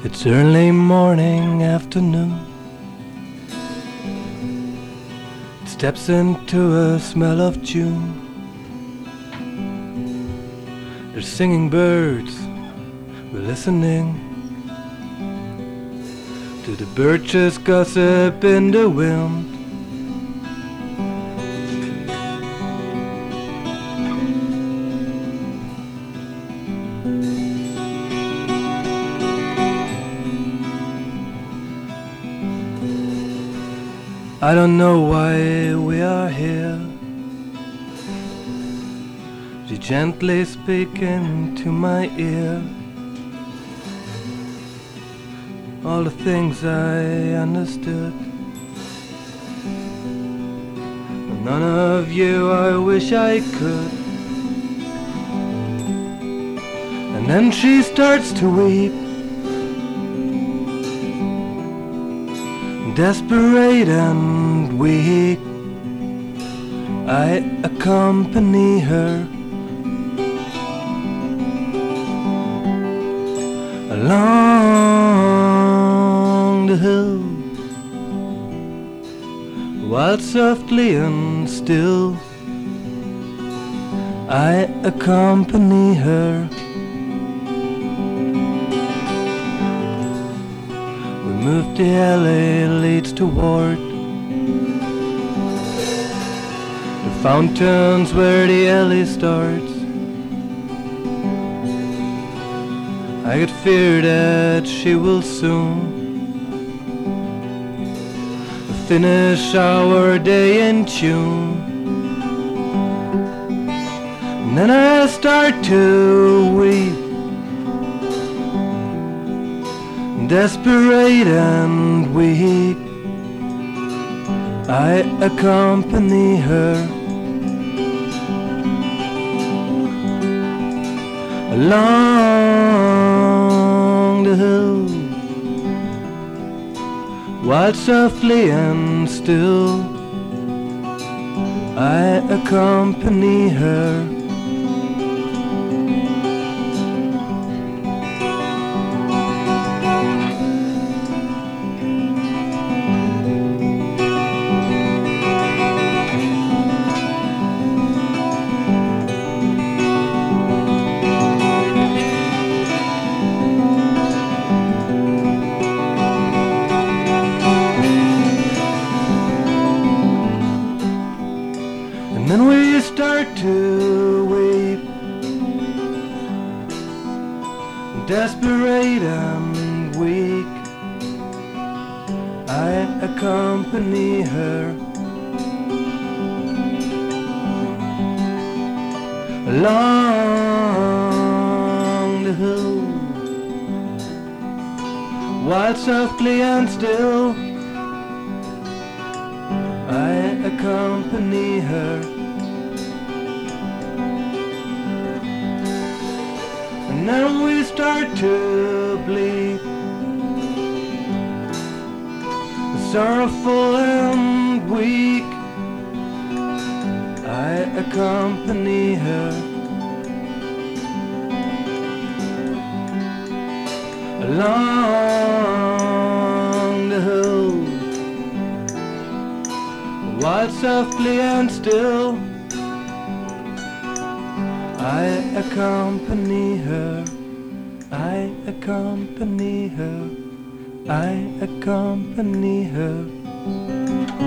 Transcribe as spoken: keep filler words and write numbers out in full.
It's early morning, afternoon. It steps into a smell of June. There's singing birds, we're listening to the birches gossip in the wind. I don't know why we are here. She gently speaking to my ear. All the things I understood. None of you I wish I could. And then she starts to weep, desperate and weak. I accompany her along the hill, while softly and still I accompany her. We move the alley leads toward the fountains where the alley starts. I get fear that she will soon finish our day in tune. And then I start to weep, desperate and weak. I accompany her along the hill, while softly and still I accompany her. And then we start to weep, desperate and weak. I accompany her along the hill, while softly and still I accompany her. And then we start to bleed, sorrowful and weak. I accompany her along the hill, while softly and still I accompany her, I accompany her, I accompany her.